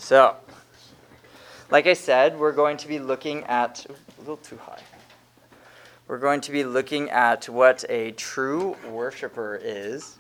So, like I said, we're going to be looking at, a little too high. We're going to be looking at what a true worshiper is.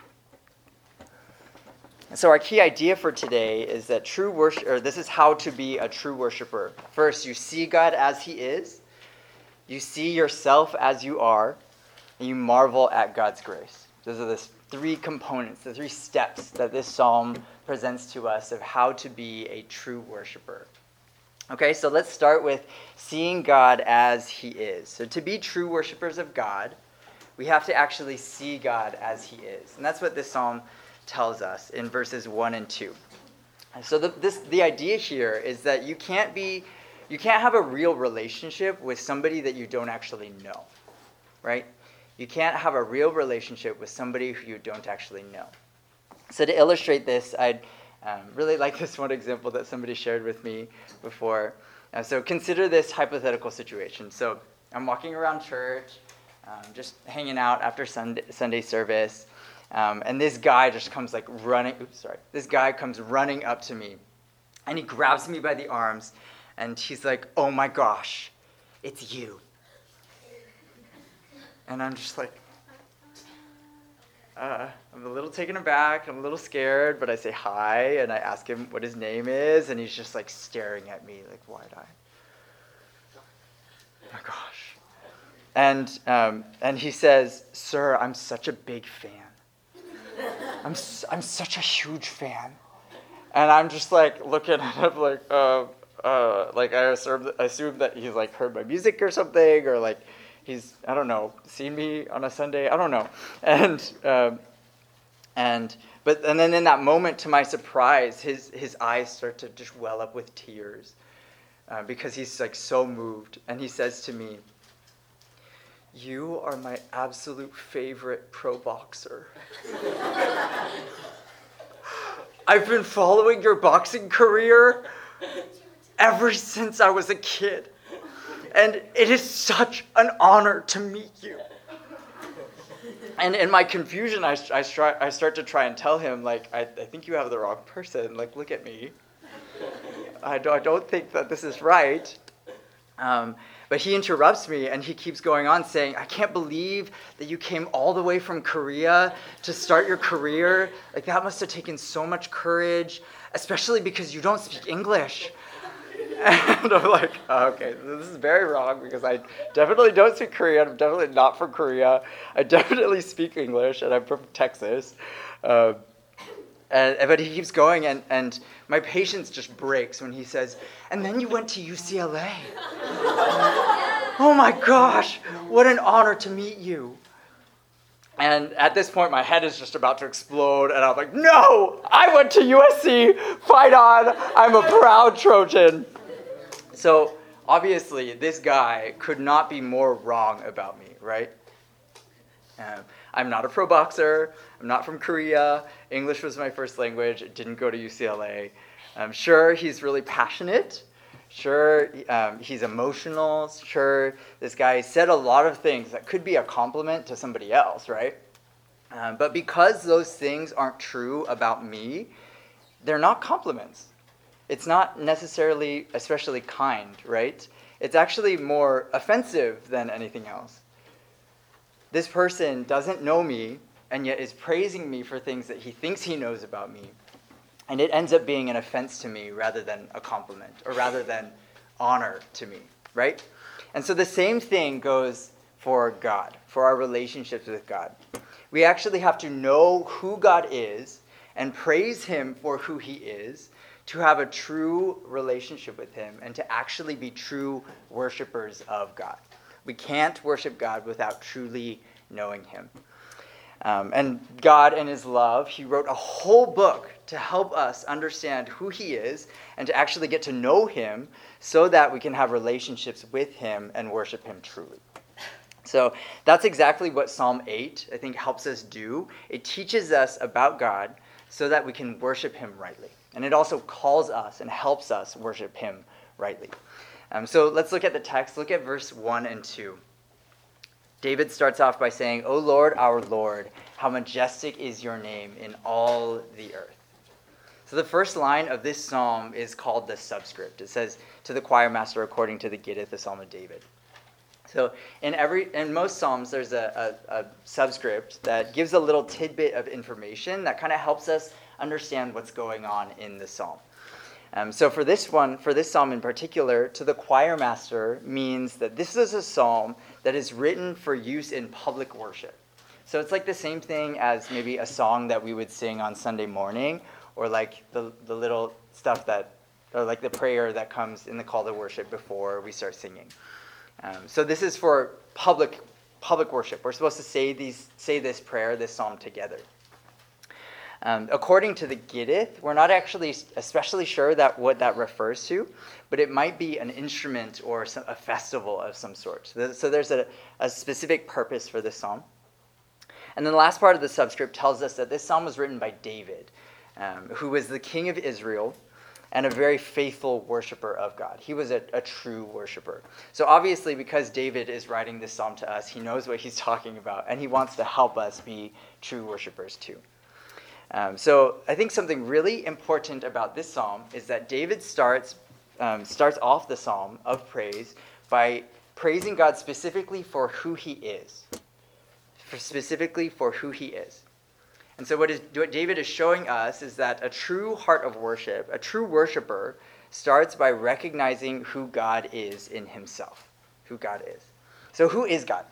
So our key idea for today is that true worship, or this is how to be a true worshiper. First, you see God as he is. You see yourself as you are. And you marvel at God's grace. Those are the three components, the three steps that this psalm presents to us of how to be a true worshiper. Okay, so let's start with seeing God as he is. So to be true worshipers of God, we have to actually see God as he is. And that's what this psalm tells us in verses 1 and 2. So the idea here is that you can't have a real relationship with somebody that you don't actually know, right? You can't have a real relationship with somebody who you don't actually know. So to illustrate this, I'd really like this one example that somebody shared with me before. So consider this hypothetical situation. So I'm walking around church, just hanging out after Sunday service, and this guy just comes This guy comes running up to me, and he grabs me by the arms, and he's like, "Oh my gosh, it's you." And I'm just like, I'm a little taken aback, I'm a little scared, but I say hi, and I ask him what his name is, and he's just like staring at me like wide-eyed. Oh my gosh. And he says, "Sir, I'm such a big fan. I'm such a huge fan." And I'm just like looking at him like I assume that he's like heard my music or something, or like he's, I don't know, seen me on a Sunday, I don't know. And then in that moment, to my surprise, his eyes start to just well up with tears because he's like so moved. And he says to me, "You are my absolute favorite pro boxer. I've been following your boxing career ever since I was a kid. And it is such an honor to meet you." And in my confusion, I start to try and tell him, like, I think you have the wrong person. Like, look at me. I don't think that this is right. But he interrupts me, and he keeps going on saying, "I can't believe that you came all the way from Korea to start your career. Like, that must have taken so much courage, especially because you don't speak English." And I'm like, okay, this is very wrong because I definitely don't speak Korean. I'm definitely not from Korea. I definitely speak English, and I'm from Texas. But he keeps going, and my patience just breaks when he says, "And then you went to UCLA. Oh my gosh, what an honor to meet you." And at this point, my head is just about to explode, and I'm like, "No, I went to USC. Fight on. I'm a proud Trojan." So obviously, this guy could not be more wrong about me, right? I'm not a pro boxer. I'm not from Korea. English was my first language. I didn't go to UCLA. Sure, he's really passionate. Sure, he's emotional. Sure, this guy said a lot of things that could be a compliment to somebody else, right? But because those things aren't true about me, they're not compliments. It's not necessarily especially kind, right? It's actually more offensive than anything else. This person doesn't know me, and yet is praising me for things that he thinks he knows about me. And it ends up being an offense to me rather than a compliment, or rather than honor to me, right? And so the same thing goes for God, for our relationships with God. We actually have to know who God is and praise him for who he is, to have a true relationship with him, and to actually be true worshipers of God. We can't worship God without truly knowing him. And God, in his love, he wrote a whole book to help us understand who he is and to actually get to know him so that we can have relationships with him and worship him truly. So that's exactly what Psalm 8, I think, helps us do. It teaches us about God so that we can worship him rightly. And it also calls us and helps us worship him rightly. So let's look at the text. Look at verse 1 and 2. David starts off by saying, "O Lord, our Lord, how majestic is your name in all the earth." So the first line of this psalm is called the subscript. It says, to the choir master according to the Gittith, the Psalm of David. So in most psalms, there's a subscript that gives a little tidbit of information that kind of helps us understand what's going on in the psalm. So for this psalm in particular, to the choir master means that this is a psalm that is written for use in public worship. So it's like the same thing as maybe a song that we would sing on Sunday morning, or like the little stuff or like the prayer that comes in the call to worship before we start singing. So this is for public worship. We're supposed to say this prayer, this psalm together. According to the Gittith, we're not actually especially sure what that refers to, but it might be an instrument or a festival of some sort. So there's a specific purpose for this psalm. And then the last part of the subscript tells us that this psalm was written by David, who was the king of Israel and a very faithful worshiper of God. He was a true worshiper. So obviously, because David is writing this psalm to us, he knows what he's talking about, and he wants to help us be true worshipers too. So I think something really important about this psalm is that David starts off the psalm of praise by praising God specifically for who he is. And so what David is showing us is that a true heart of worship, a true worshiper, starts by recognizing who God is in himself. Who God is. So who is God?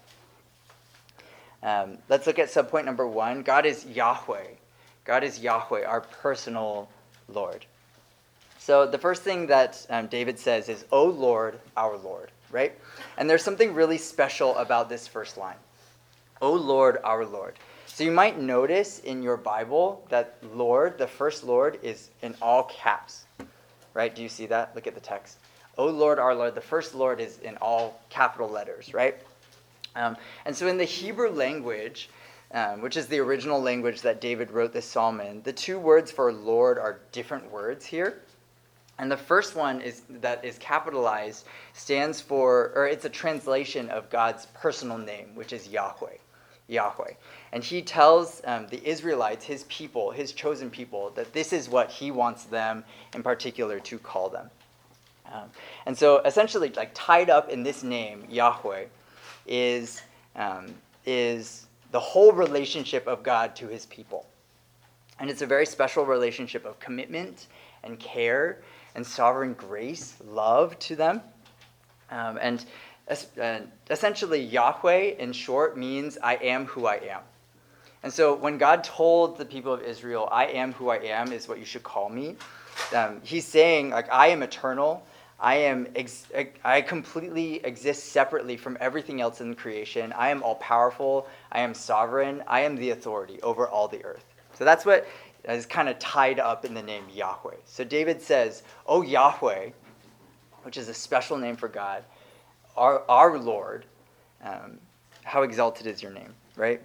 Let's look at subpoint number 1. God is Yahweh. God is Yahweh, our personal Lord. So the first thing that David says is, O Lord, our Lord, right? And there's something really special about this first line. O Lord, our Lord. So you might notice in your Bible that Lord, the first Lord, is in all caps, right? Do you see that? Look at the text. O Lord, our Lord. The first Lord is in all capital letters, right? And so in the Hebrew language, which is the original language that David wrote this psalm in, the two words for Lord are different words here. And the first one that is capitalized stands for, or it's a translation of God's personal name, which is Yahweh. Yahweh. And he tells the Israelites, his people, his chosen people, that this is what he wants them in particular to call them. And so essentially, like tied up in this name, Yahweh, is the whole relationship of God to his people. And it's a very special relationship of commitment and care and sovereign grace, love to them. And essentially, Yahweh, in short, means I am who I am. And so when God told the people of Israel, I am who I am is what you should call me, he's saying, like, I am eternal. I completely exist separately from everything else in creation. I am all-powerful. I am sovereign. I am the authority over all the earth. So that's what is kind of tied up in the name Yahweh. So David says, O Yahweh, which is a special name for God, our Lord, how exalted is your name, right?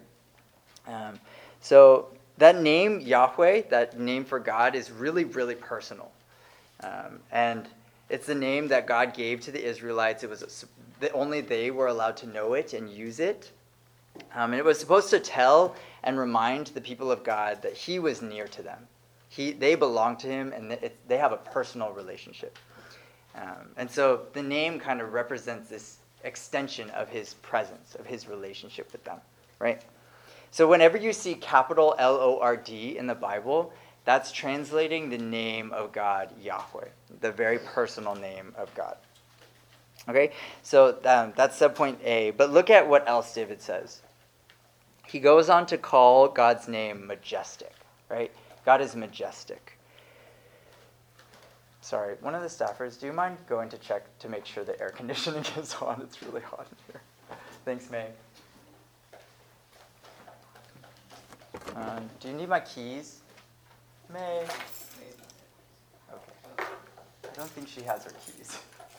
So that name, Yahweh, that name for God, is really, really personal. And it's the name that God gave to the Israelites. It was only they were allowed to know it and use it. And it was supposed to tell and remind the people of God that he was near to them. They belong to him, and they have a personal relationship. And so the name kind of represents this extension of his presence, of his relationship with them, right? So whenever you see capital L-O-R-D in the Bible, that's translating the name of God, Yahweh, the very personal name of God. Okay, so that's subpoint A. But look at what else David says. He goes on to call God's name majestic, right? God is majestic. Sorry, one of the staffers, do you mind going to check to make sure the air conditioning is on? It's really hot in here. Thanks, May. Do you need my keys? May. Okay. I don't think she has her keys.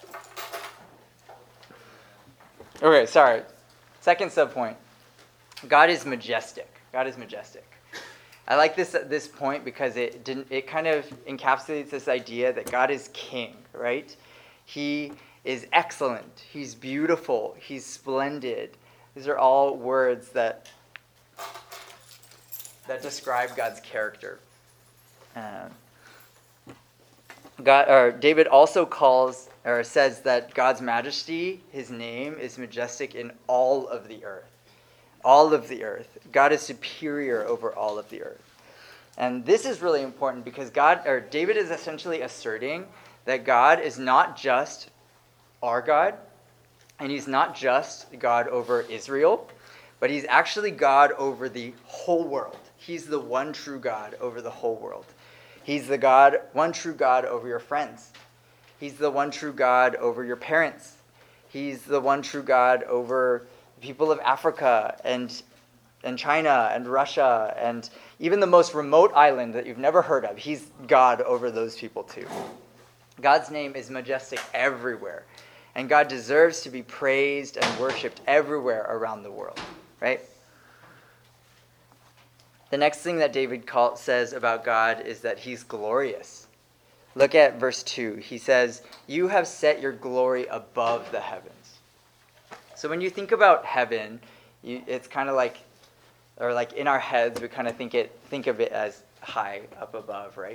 Okay, sorry. Second subpoint. God is majestic. God is majestic. I like this point because it kind of encapsulates this idea that God is king, right? He is excellent. He's beautiful. He's splendid. These are all words that describe God's character. David also calls or says that God's majesty, his name, is majestic in all of the earth. All of the earth. God is superior over all of the earth. And this is really important because David is essentially asserting that God is not just our God, and he's not just God over Israel, but he's actually God over the whole world. He's the one true God over the whole world. He's the one true God over your friends. He's the one true God over your parents. He's the one true God over the people of Africa and China and Russia and even the most remote island that you've never heard of. He's God over those people too. God's name is majestic everywhere. And God deserves to be praised and worshipped everywhere around the world, right? The next thing that David says about God is that he's glorious. Look at verse 2. He says, "You have set your glory above the heavens." So when you think about heaven, it's kind of like in our heads, we kind of think of it as high up above, right?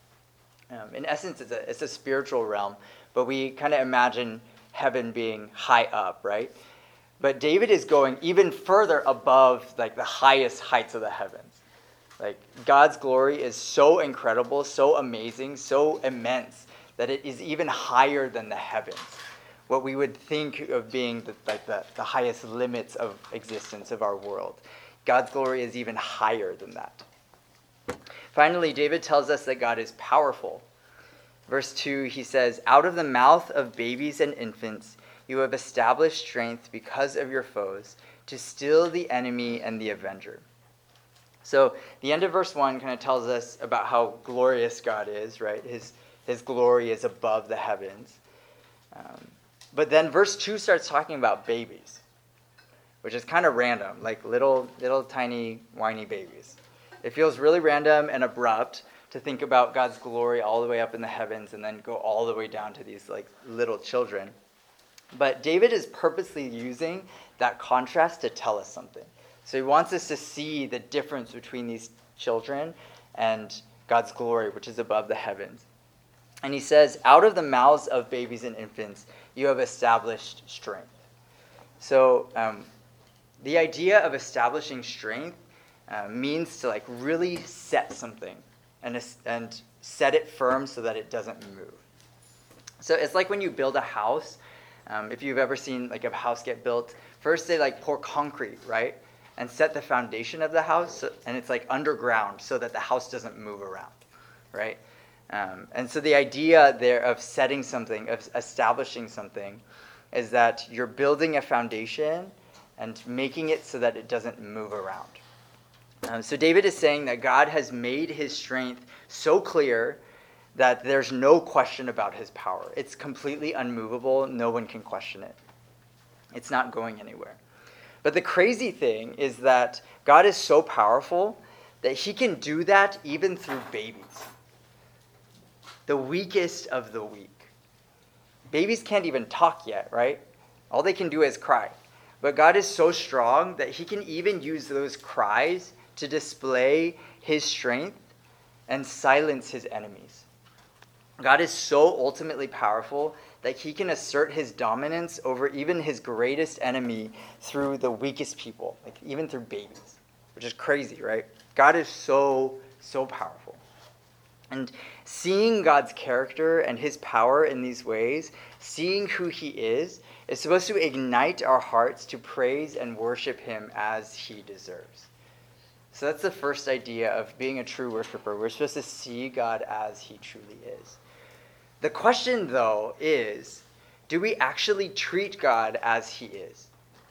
In essence, it's a spiritual realm, but we kind of imagine heaven being high up, right? But David is going even further above the highest heights of the heavens. God's glory is so incredible, so amazing, so immense that it is even higher than the heavens. What we would think of being the highest limits of existence of our world. God's glory is even higher than that. Finally, David tells us that God is powerful. Verse 2, he says, "Out of the mouth of babies and infants, you have established strength because of your foes, to still the enemy and the avenger." So the end of verse 1 kind of tells us about how glorious God is, right? His glory is above the heavens. But then verse 2 starts talking about babies, which is kind of random, like little tiny whiny babies. It feels really random and abrupt to think about God's glory all the way up in the heavens and then go all the way down to these little children. But David is purposely using that contrast to tell us something. So he wants us to see the difference between these children and God's glory, which is above the heavens. And he says, "Out of the mouths of babies and infants, you have established strength." So the idea of establishing strength means to really set something and set it firm so that it doesn't move. So it's like when you build a house. If you've ever seen a house get built, first they pour concrete, right? And set the foundation of the house, and it's underground so that the house doesn't move around, right? And so the idea there of setting something, of establishing something, is that you're building a foundation and making it so that it doesn't move around. So David is saying that God has made his strength so clear that there's no question about his power. It's completely unmovable. No one can question it. It's not going anywhere. But the crazy thing is that God is so powerful that he can do that even through babies. The weakest of the weak. Babies can't even talk yet, right? All they can do is cry. But God is so strong that he can even use those cries to display his strength and silence his enemies. God is so ultimately powerful that he can assert his dominance over even his greatest enemy through the weakest people, even through babies, which is crazy, right? God is so powerful. And seeing God's character and his power in these ways, seeing who he is supposed to ignite our hearts to praise and worship him as he deserves. So that's the first idea of being a true worshiper. We're supposed to see God as he truly is. The question, though, is, do we actually treat God as he is?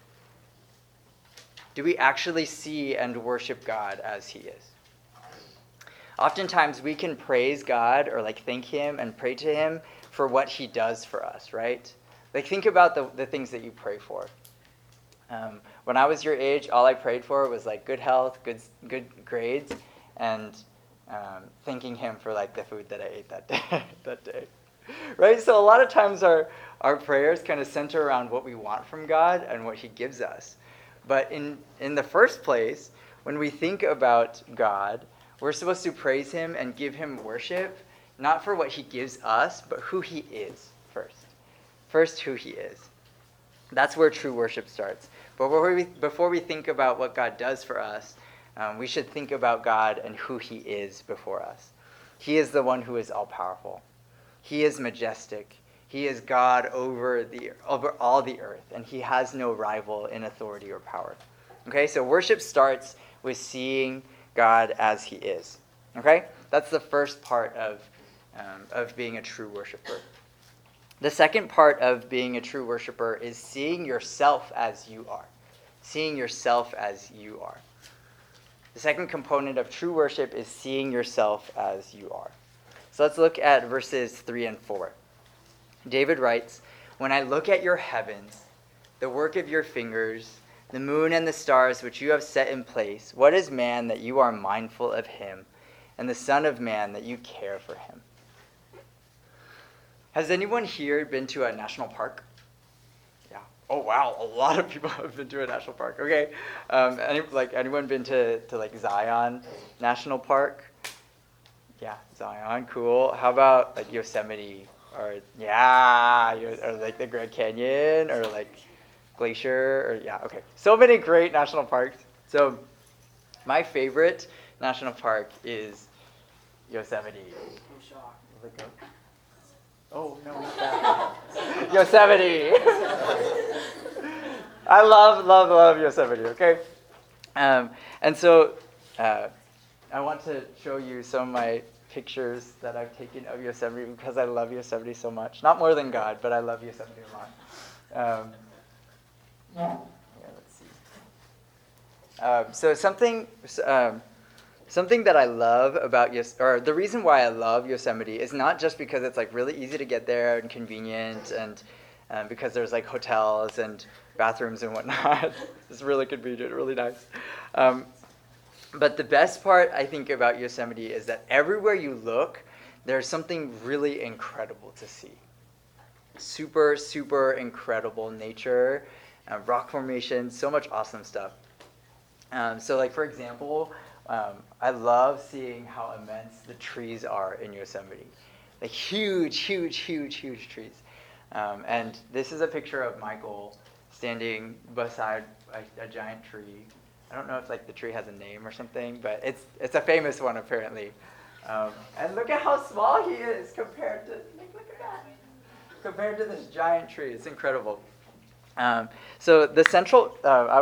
Do we actually see and worship God as he is? Oftentimes we can praise God or thank him and pray to him for what he does for us, right? Think about the things that you pray for. When I was your age, all I prayed for was good health, good grades, and thanking him for the food that I ate that day. Right? So a lot of times our prayers kind of center around what we want from God and what he gives us. But in the first place, when we think about God, we're supposed to praise him and give him worship not for what he gives us, but who he is first. First, who he is. That's where true worship starts. But before we think about what God does for us, we should think about God and who he is before us. He is the one who is all-powerful. He is majestic. He is God over all the earth, and he has no rival in authority or power. Okay, so worship starts with seeing God as he is. Okay, that's the first part of being a true worshiper. The second part of being a true worshiper is seeing yourself as you are. Seeing yourself as you are. The second component of true worship is seeing yourself as you are. So let's look at verses 3 and 4. David writes, "When I look at your heavens, the work of your fingers, the moon and the stars which you have set in place, what is man that you are mindful of him, and the son of man that you care for him?" Has anyone here been to a national park? Yeah. Oh wow, a lot of people have been to a national park. Okay. Anyone been to Zion National Park? Yeah, Zion, cool. How about like Yosemite or the Grand Canyon or like Glacier okay. So many great national parks. So my favorite national park is Yosemite. I'm shocked. Oh, no, not that. Yosemite. I love Yosemite, okay? And so I want to show you some of my pictures that I've taken of Yosemite because I love Yosemite so much. Not more than God, but I love Yosemite a lot. Let's see. So something that I love about the reason why I love Yosemite is not just because it's like really easy to get there and convenient and because there's like hotels and bathrooms and whatnot. It's really convenient, really nice. But the best part I think about Yosemite is that everywhere you look, there's something really incredible to see. Super, super incredible nature, rock formations, so much awesome stuff. So like for example, I love seeing how immense the trees are in Yosemite. Like huge, huge, huge, huge trees. And this is a picture of Michael standing beside a giant tree. I don't know if like the tree has a name or something, but it's a famous one apparently. And look at how small he is compared to look at that. Compared to this giant tree, it's incredible. So the central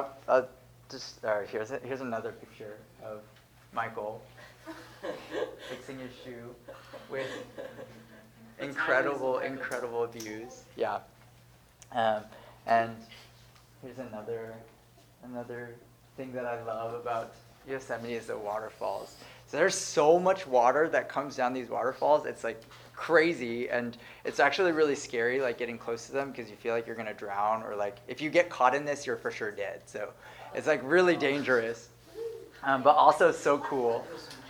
here's another picture of Michael fixing his shoe with incredible views. Yeah. And here's another thing that I love about Yosemite is the waterfalls. So there's so much water that comes down these waterfalls. It's like crazy, and it's actually really scary, like getting close to them because you feel like you're gonna drown, or like if you get caught in this, you're for sure dead. So it's like really dangerous, but also so cool.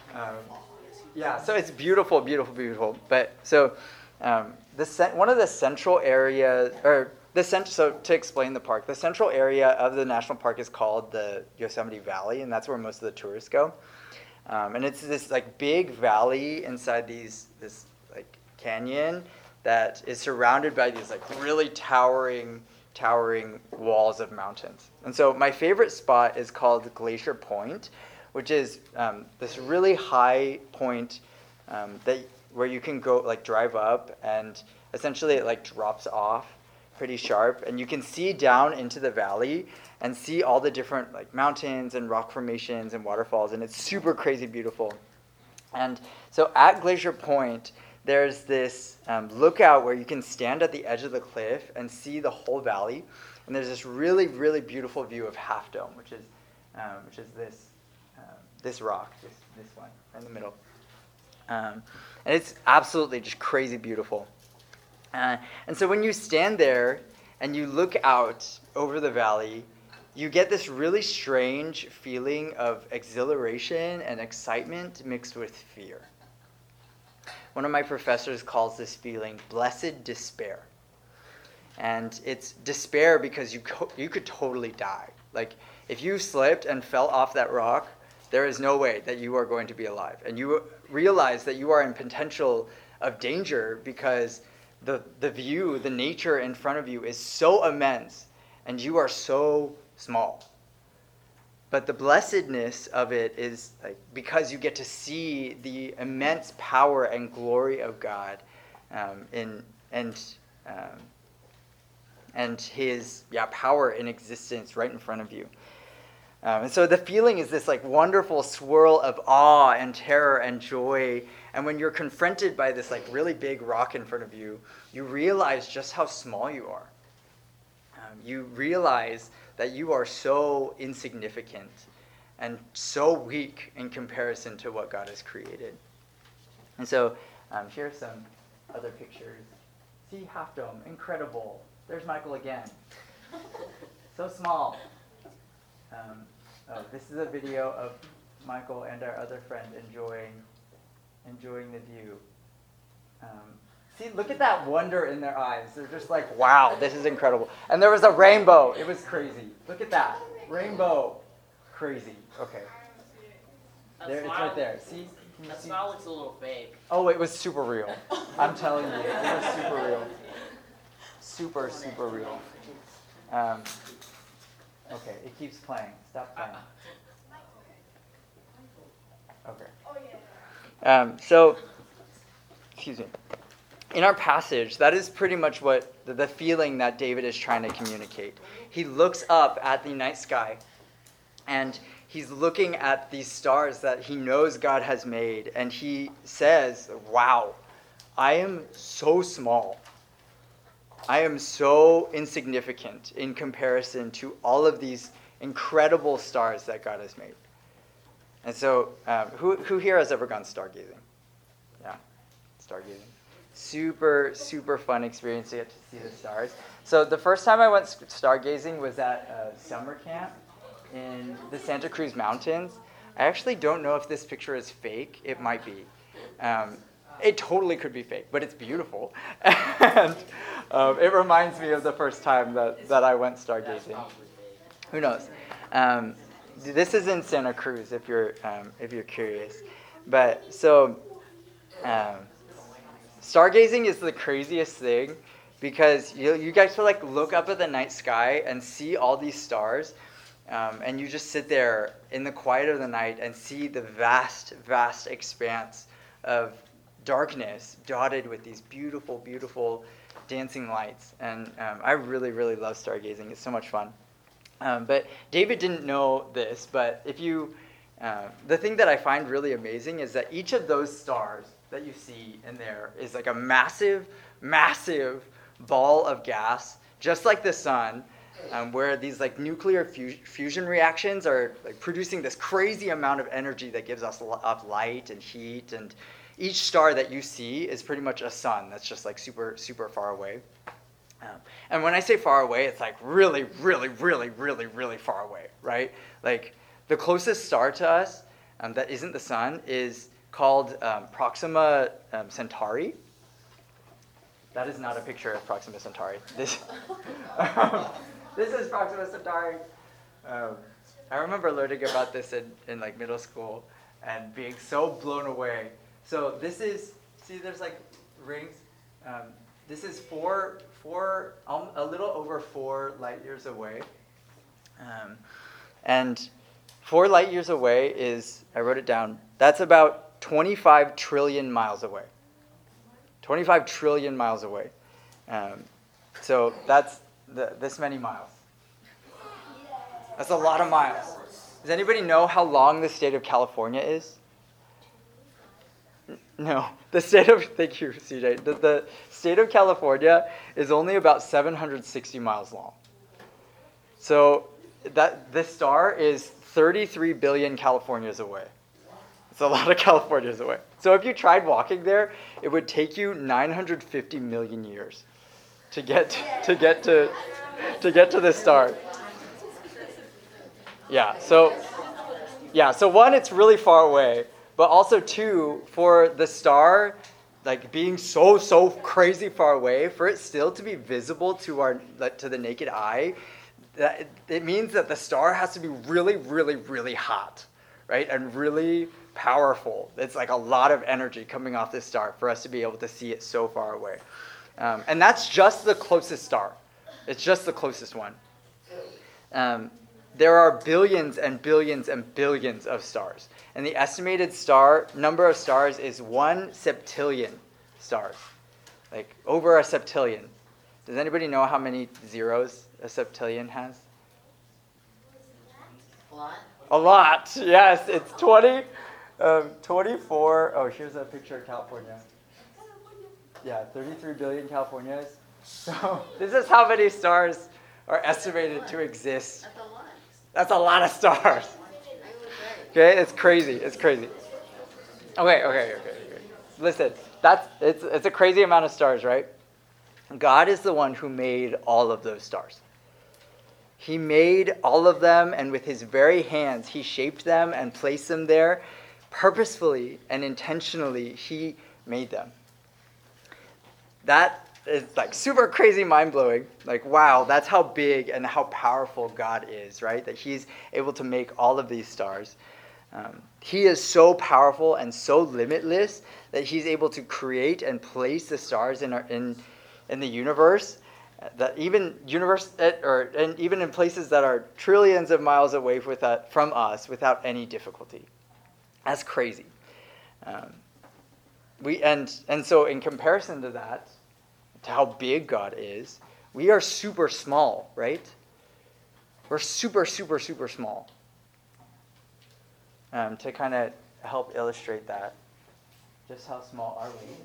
So it's beautiful, beautiful, beautiful. But so one of the central areas, so to explain the park, the central area of the national park is called the Yosemite Valley, and that's where most of the tourists go. And it's this like big valley inside this like canyon that is surrounded by these like really towering walls of mountains. And so my favorite spot is called Glacier Point, which is this really high point where you can go like drive up, and essentially it like drops off pretty sharp, and you can see down into the valley and see all the different like mountains and rock formations and waterfalls, and it's super crazy beautiful. And so at Glacier Point, there's this lookout where you can stand at the edge of the cliff and see the whole valley, and there's this really, really beautiful view of Half Dome, which is this rock, this one in the middle, and it's absolutely just crazy beautiful. And so when you stand there and you look out over the valley, you get this really strange feeling of exhilaration and excitement mixed with fear. One of my professors calls this feeling blessed despair. And it's despair because you could totally die. Like if you slipped and fell off that rock, there is no way that you are going to be alive. And you realize that you are in potential of danger because the view, the nature in front of you is so immense and you are so small. But the blessedness of it is like because you get to see the immense power and glory of God, and His power in existence right in front of you. And so the feeling is this like wonderful swirl of awe and terror and joy. And when you're confronted by this like really big rock in front of you, you realize just how small you are. You realize that you are so insignificant and so weak in comparison to what God has created. And so here are some other pictures. See Half Dome, incredible. There's Michael again. So small. This is a video of Michael and our other friend enjoying the view. See, look at that wonder in their eyes. They're just like, wow, this is incredible. And there was a rainbow. It was crazy. Look at that. Rainbow. Crazy. Okay. There, it's right there. See? That smile looks a little fake. Oh, it was super real. I'm telling you, it was super real. Super, super real. Okay, it keeps playing. Stop playing. Okay. So, excuse me. In our passage, that is pretty much what the feeling that David is trying to communicate. He looks up at the night sky, and he's looking at these stars that he knows God has made, and he says, wow, I am so small. I am so insignificant in comparison to all of these incredible stars that God has made. And so, who here has ever gone stargazing? Yeah, stargazing. Super, super fun experience to get to see the stars. So the first time I went stargazing was at summer camp in the Santa Cruz Mountains. I actually don't know if this picture is fake. It might be. It totally could be fake, but it's beautiful. And it reminds me of the first time that I went stargazing. Who knows? This is in Santa Cruz, if you're curious. But so, stargazing is the craziest thing because you guys will like look up at the night sky and see all these stars, and you just sit there in the quiet of the night and see the vast, vast expanse of darkness dotted with these beautiful, beautiful dancing lights. And I really, really love stargazing. It's so much fun. But David didn't know this, but if you, the thing that I find really amazing is that each of those stars that you see in there is like a massive, massive ball of gas, just like the sun, where these like nuclear fusion reactions are like producing this crazy amount of energy that gives us light and heat. And each star that you see is pretty much a sun that's just like super, super far away. And when I say far away, it's like really, really, really, really, really far away, right? Like the closest star to us that isn't the sun is called Proxima Centauri. That is not a picture of Proxima Centauri. This is Proxima Centauri. I remember learning about this in like middle school and being so blown away. So this is, see, there's like rings. This is a little over 4 light years away. And 4 light years away is, I wrote it down, that's about 25 trillion miles away. 25 trillion miles away. So that's this many miles. That's a lot of miles. Does anybody know how long the state of California is? No. Thank you, CJ. The state of California is only about 760 miles long. So this star is 33 billion Californias away. It's a lot of Californias away. So if you tried walking there, it would take you 950 million years to get to this star. So one, it's really far away, but also two, for the star like being so crazy far away, for it still to be visible to the naked eye, that it means that the star has to be really, really, really hot, right? And really, powerful. It's like a lot of energy coming off this star for us to be able to see it so far away. And that's just the closest star. It's just the closest one. There are billions and billions and billions of stars. And the estimated number of stars is 1 septillion stars. Like over a septillion. Does anybody know how many zeros a septillion has? What? A lot. Yes, it's 24. Oh, here's a picture of California. Yeah, 33 billion Californias. So this is how many stars are estimated to exist. That's a lot. That's a lot of stars. Okay, it's crazy. It's crazy. Okay. Listen, it's a crazy amount of stars, right? God is the one who made all of those stars. He made all of them, and with his very hands, he shaped them and placed them there. Purposefully and intentionally, he made them. That is like super crazy mind-blowing. Like, wow, that's how big and how powerful God is, right? That he's able to make all of these stars. He is so powerful and so limitless that he's able to create and place the stars in the universe. That even and even in places that are trillions of miles away from us without any difficulty. That's crazy. So in comparison to that, to how big God is, we are super small, right? We're super, super, super small. To kind of help illustrate that, just how small are we?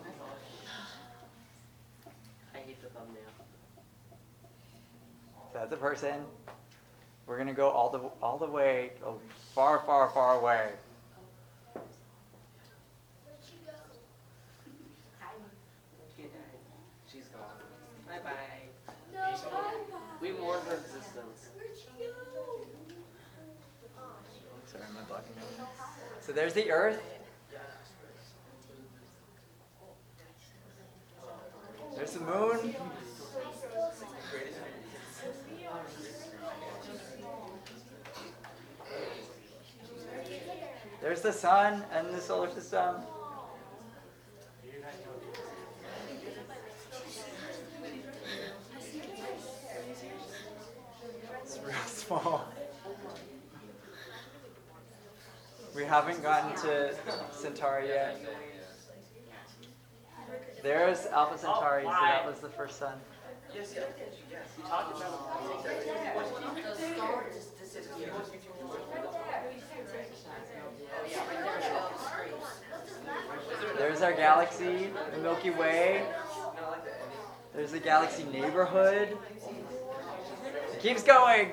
I hate the thumbnail. So as a person, we're going to go all the way, far, far, far away. She's gone. Bye-bye. We mourn her existence. Sorry, am I blocking it? So there's the earth. There's the moon. There's the sun and the solar system. It's real small. We haven't gotten to Centauri yet. There's Alpha Centauri, so that was the first sun. Yes. You talked about There's our galaxy, the Milky Way. There's the galaxy neighborhood. It keeps going.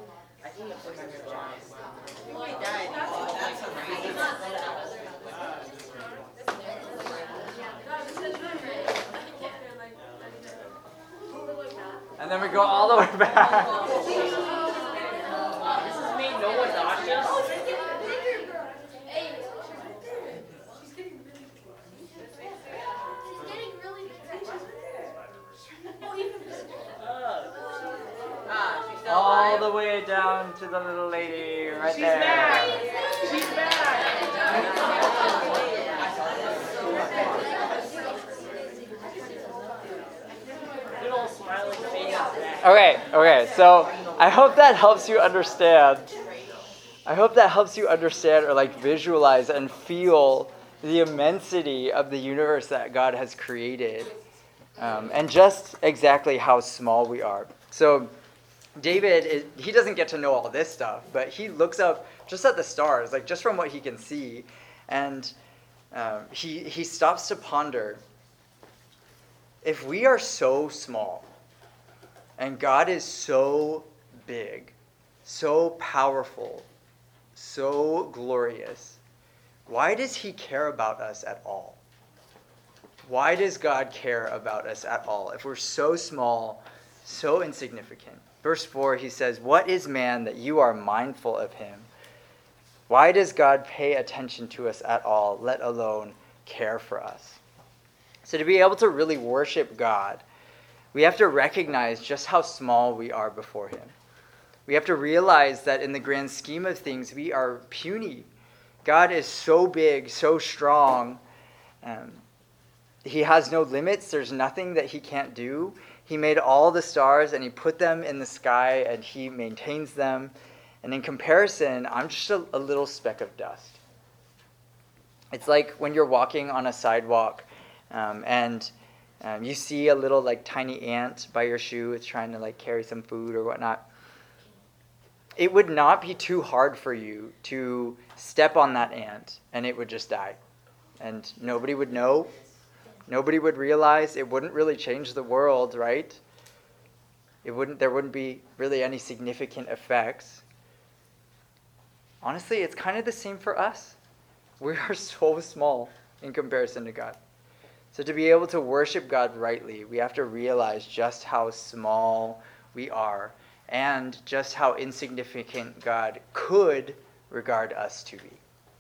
And then we go all the way back. This is me, no one nauseous. All the way down to the little lady right there. She's back. Little smiling face. Okay, so I hope that helps you understand. Or like visualize and feel the immensity of the universe that God has created. And just exactly how small we are. So David, he doesn't get to know all this stuff, but he looks up just at the stars, like just from what he can see, and he stops to ponder, if we are so small, and God is so big, so powerful, so glorious, why does he care about us at all? Why does God care about us at all if we're so small, so insignificant? Verse 4, he says, "What is man that you are mindful of him? Why does God pay attention to us at all, let alone care for us?" So to be able to really worship God, we have to recognize just how small we are before him. We have to realize that in the grand scheme of things, we are puny. God is so big, so strong. He has no limits. There's nothing that he can't do. He made all the stars and he put them in the sky and he maintains them. And in comparison, I'm just a little speck of dust. It's like when you're walking on a sidewalk and you see a little like tiny ant by your shoe. It's trying to like carry some food or whatnot. It would not be too hard for you to step on that ant and it would just die. And nobody would know. Nobody would realize. It wouldn't really change the world, right? There wouldn't be really any significant effects. Honestly, it's kind of the same for us. We are so small in comparison to God. So to be able to worship God rightly, we have to realize just how small we are and just how insignificant God could regard us to be.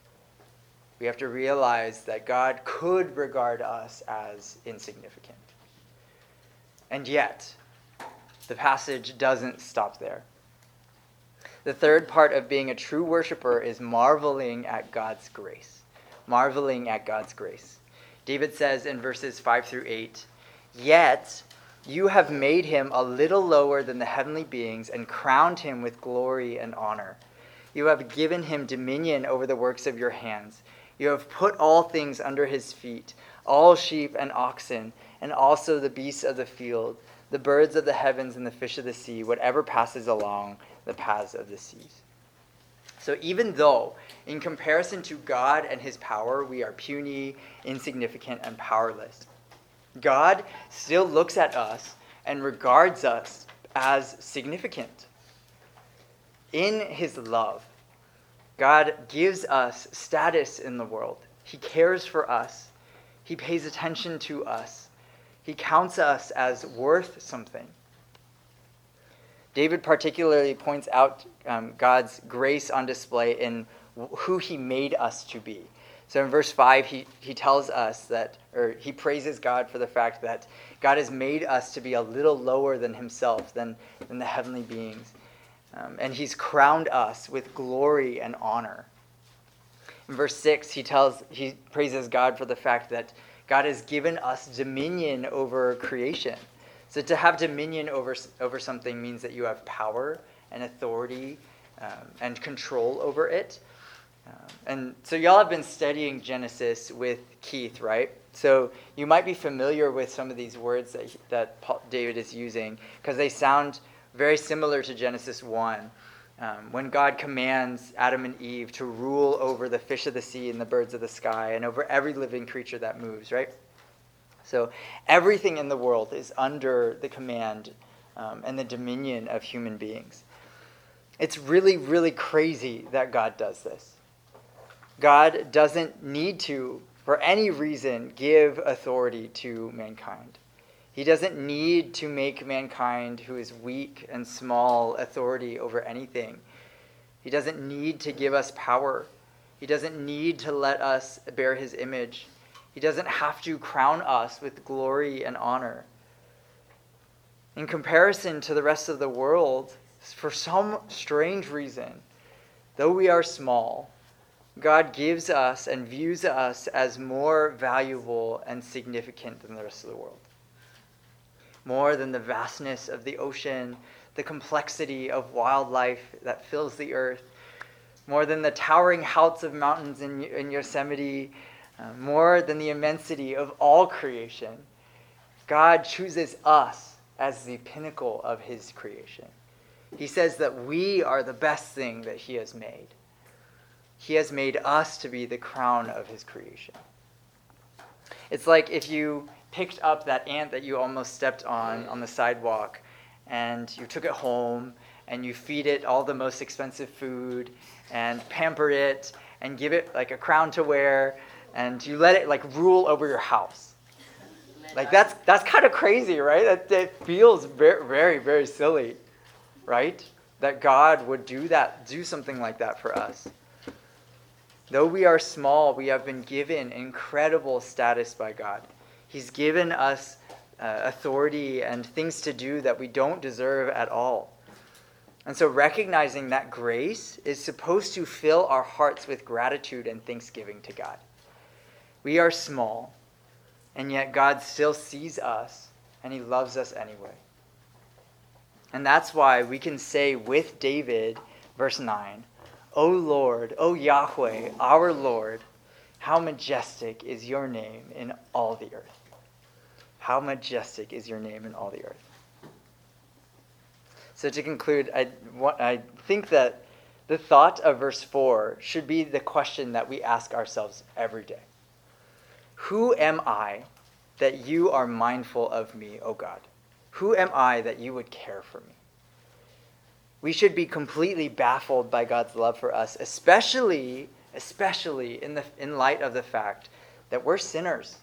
We have to realize that God could regard us as insignificant. And yet, the passage doesn't stop there. The third part of being a true worshiper is marveling at God's grace. Marveling at God's grace. David says in verses 5 through 8, "Yet you have made him a little lower than the heavenly beings and crowned him with glory and honor. You have given him dominion over the works of your hands. You have put all things under his feet, all sheep and oxen, and also the beasts of the field, the birds of the heavens and the fish of the sea, whatever passes along the paths of the seas." So even though, in comparison to God and his power, we are puny, insignificant, and powerless, God still looks at us and regards us as significant. In his love, God gives us status in the world. He cares for us. He pays attention to us. He counts us as worth something. David particularly points out God's grace on display in who he made us to be. So in verse 5, he tells us that, or he praises God for the fact that God has made us to be a little lower than himself, than the heavenly beings. And he's crowned us with glory and honor. In verse 6, he praises God for the fact that God has given us dominion over creation. So to have dominion over something means that you have power and authority and control over it. And so y'all have been studying Genesis with Keith, right? So you might be familiar with some of these words that David is using because they sound very similar to Genesis 1, when God commands Adam and Eve to rule over the fish of the sea and the birds of the sky and over every living creature that moves, right? So everything in the world is under the command and the dominion of human beings. It's really, really crazy that God does this. God doesn't need to, for any reason, give authority to mankind. He doesn't need to make mankind, who is weak and small, authority over anything. He doesn't need to give us power. He doesn't need to let us bear his image. He doesn't have to crown us with glory and honor. In comparison to the rest of the world, for some strange reason, though we are small, God gives us and views us as more valuable and significant than the rest of the world. More than the vastness of the ocean, the complexity of wildlife that fills the earth, more than the towering heights of mountains in Yosemite, more than the immensity of all creation. God chooses us as the pinnacle of his creation. He says that we are the best thing that he has made. He has made us to be the crown of his creation. It's like if you picked up that ant that you almost stepped on the sidewalk, and you took it home, and you feed it all the most expensive food, and pamper it, and give it like a crown to wear, and you let it like rule over your house. Like that's kind of crazy, right? That feels very, very, very silly, right? That God would do something like that for us. Though we are small, we have been given incredible status by God. He's given us authority and things to do that we don't deserve at all. And so recognizing that grace is supposed to fill our hearts with gratitude and thanksgiving to God. We are small, and yet God still sees us, and he loves us anyway. And that's why we can say with David, verse 9, O Lord, O Yahweh, our Lord, how majestic is your name in all the earth. How majestic is your name in all the earth. So to conclude, I think that the thought of verse 4 should be the question that we ask ourselves every day. Who am I that you are mindful of me, O God? Who am I that you would care for me? We should be completely baffled by God's love for us, especially in light of the fact that we're sinners.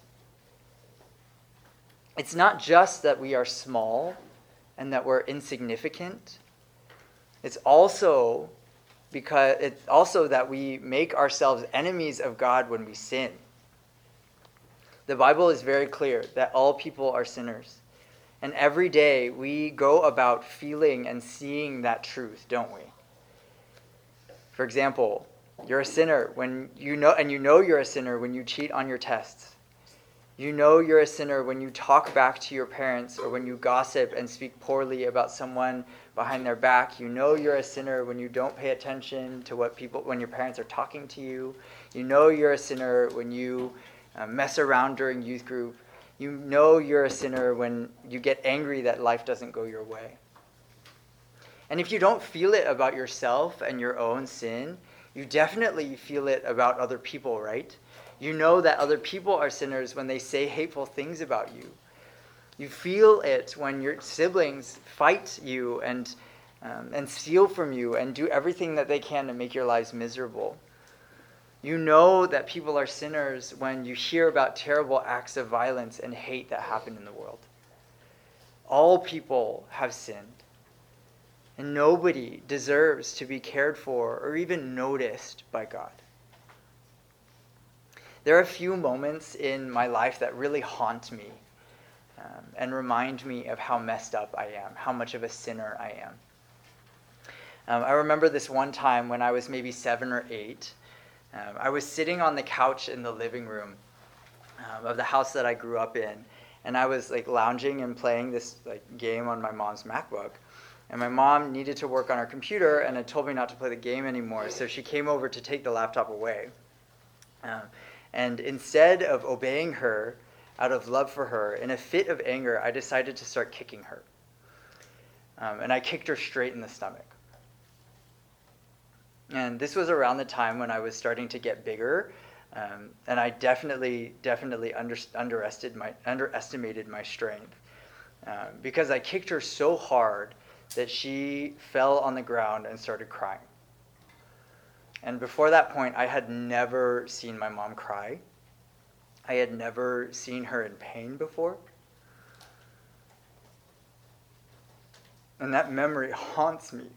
It's not just that we are small and that we're insignificant. It's also that we make ourselves enemies of God when we sin. The Bible is very clear that all people are sinners. And every day we go about feeling and seeing that truth, don't we? For example, you're a sinner when you know you're a sinner when you cheat on your tests. You know you're a sinner when you talk back to your parents or when you gossip and speak poorly about someone behind their back. You know you're a sinner when you don't pay attention to when your parents are talking to you. You know you're a sinner when you mess around during youth group. You know you're a sinner when you get angry that life doesn't go your way. And if you don't feel it about yourself and your own sin, you definitely feel it about other people, right? You know that other people are sinners when they say hateful things about you. You feel it when your siblings fight you and steal from you and do everything that they can to make your lives miserable. You know that people are sinners when you hear about terrible acts of violence and hate that happen in the world. All people have sinned, and nobody deserves to be cared for or even noticed by God. There are a few moments in my life that really haunt me and remind me of how messed up I am, how much of a sinner I am. I remember this one time when I was maybe 7 or 8. I was sitting on the couch in the living room of the house that I grew up in, and I was lounging and playing this game on my mom's MacBook. And my mom needed to work on her computer and had told me not to play the game anymore, so she came over to take the laptop away. And instead of obeying her out of love for her, in a fit of anger, I decided to start kicking her. And I kicked her straight in the stomach. And this was around the time when I was starting to get bigger, and I definitely underestimated my strength because I kicked her so hard that she fell on the ground and started crying. And before that point, I had never seen my mom cry. I had never seen her in pain before. And that memory haunts me.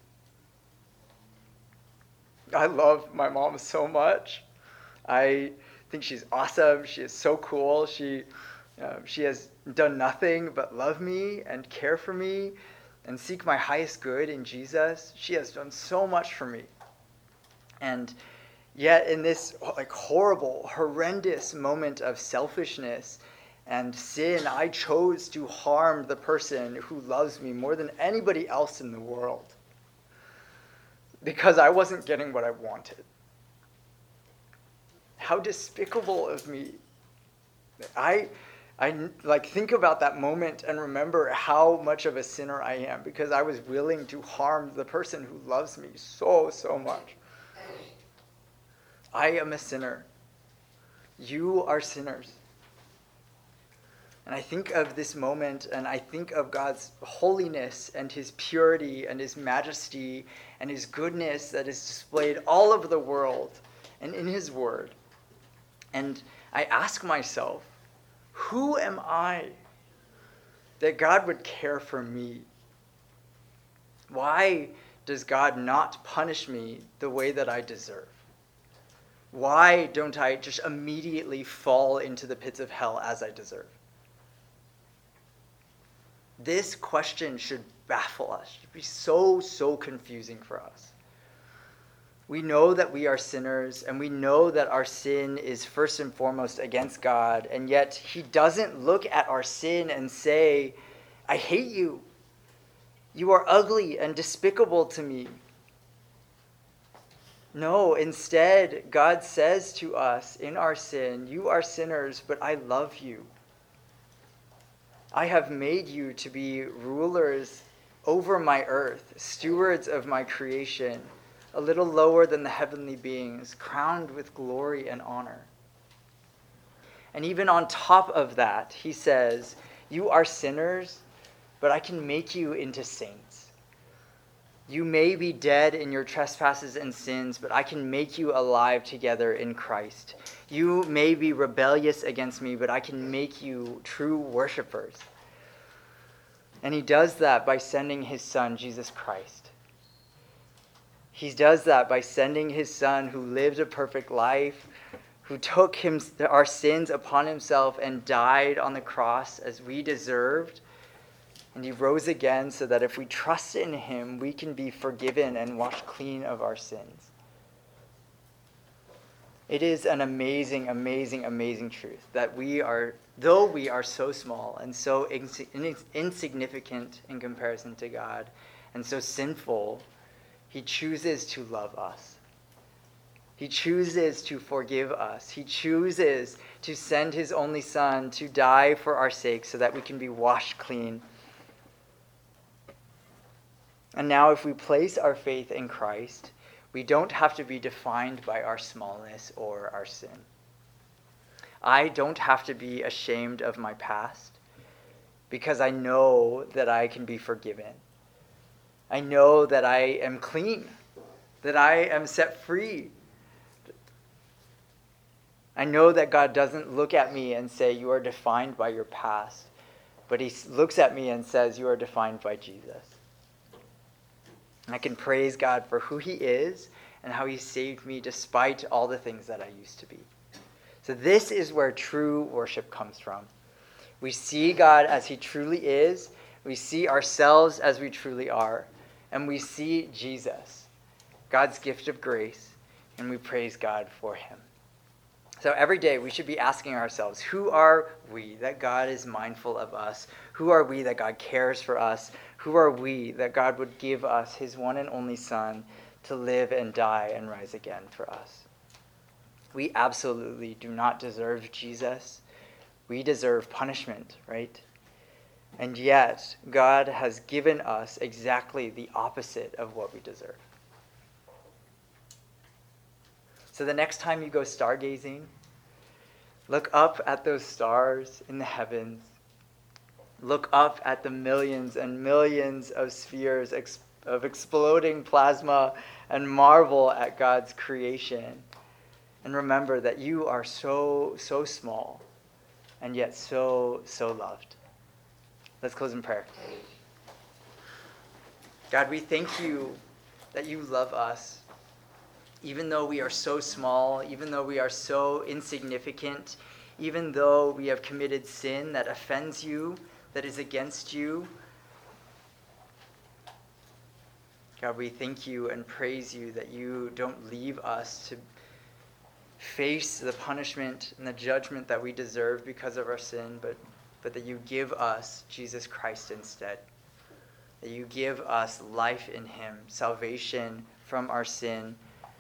I love my mom so much. I think she's awesome. She is so cool. She has done nothing but love me and care for me and seek my highest good in Jesus. She has done so much for me. And yet in this horrible, horrendous moment of selfishness and sin, I chose to harm the person who loves me more than anybody else in the world because I wasn't getting what I wanted. How despicable of me. I think about that moment and remember how much of a sinner I am because I was willing to harm the person who loves me so, so much. I am a sinner. You are sinners. And I think of this moment and I think of God's holiness and his purity and his majesty and his goodness that is displayed all over the world and in his word. And I ask myself, who am I that God would care for me? Why does God not punish me the way that I deserve? Why don't I just immediately fall into the pits of hell as I deserve? This question should baffle us, should be so confusing for us. We know that we are sinners, and we know that our sin is first and foremost against God, and yet he doesn't look at our sin and say, I hate you. You are ugly and despicable to me. No, instead, God says to us in our sin, you are sinners, but I love you. I have made you to be rulers over my earth, stewards of my creation, a little lower than the heavenly beings, crowned with glory and honor. And even on top of that, he says, you are sinners, but I can make you into saints. You may be dead in your trespasses and sins, but I can make you alive together in Christ. You may be rebellious against me, but I can make you true worshipers. And he does that by sending his son, Jesus Christ. He does that by sending his son who lived a perfect life, who took our sins upon himself and died on the cross as we deserved. And he rose again so that if we trust in him, we can be forgiven and washed clean of our sins. It is an amazing, amazing, amazing truth that though we are so small and so insignificant in comparison to God and so sinful, he chooses to love us. He chooses to forgive us. He chooses to send his only son to die for our sake so that we can be washed clean. And now if we place our faith in Christ, we don't have to be defined by our smallness or our sin. I don't have to be ashamed of my past because I know that I can be forgiven. I know that I am clean, that I am set free. I know that God doesn't look at me and say, you are defined by your past, but he looks at me and says, you are defined by Jesus. I can praise God for who he is and how he saved me despite all the things that I used to be. So this is where true worship comes from. We see God as he truly is. We see ourselves as we truly are. And we see Jesus, God's gift of grace, and we praise God for him. So every day we should be asking ourselves, who are we that God is mindful of us? Who are we that God cares for us? Who are we that God would give us his one and only son to live and die and rise again for us? We absolutely do not deserve Jesus. We deserve punishment, right? And yet, God has given us exactly the opposite of what we deserve. So the next time you go stargazing, look up at those stars in the heavens. Look up at the millions and millions of spheres of exploding plasma and marvel at God's creation. And remember that you are so small and yet so loved. Let's close in prayer. God, we thank you that you love us. Even though we are so small, even though we are so insignificant, even though we have committed sin that offends you, that is against you, God, we thank you and praise you that you don't leave us to face the punishment and the judgment that we deserve because of our sin, but that you give us Jesus Christ instead. That you give us life in him, salvation from our sin.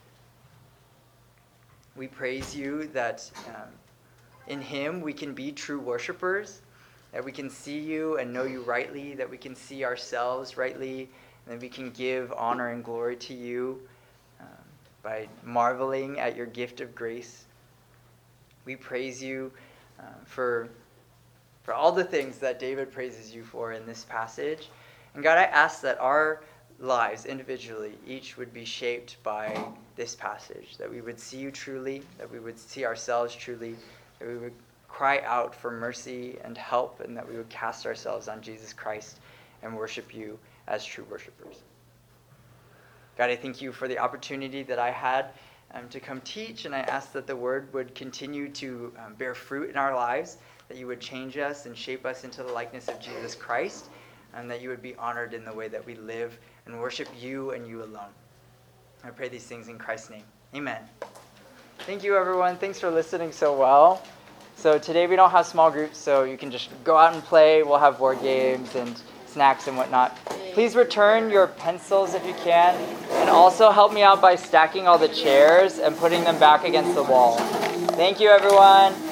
We praise you that in him we can be true worshipers, that we can see you and know you rightly, that we can see ourselves rightly, and that we can give honor and glory to you by marveling at your gift of grace. We praise you for all the things that David praises you for in this passage. And God, I ask that our lives individually, each would be shaped by this passage, that we would see you truly, that we would see ourselves truly, that we would cry out for mercy and help, and that we would cast ourselves on Jesus Christ and worship you as true worshipers. God, I thank you for the opportunity that I had to come teach, and I ask that the word would continue to bear fruit in our lives, that you would change us and shape us into the likeness of Jesus Christ, and that you would be honored in the way that we live and worship you and you alone. I pray these things in Christ's name. Amen. Thank you, everyone. Thanks for listening so well. So today we don't have small groups, so you can just go out and play. We'll have board games and snacks and whatnot. Please return your pencils if you can, and also help me out by stacking all the chairs and putting them back against the wall. Thank you, everyone.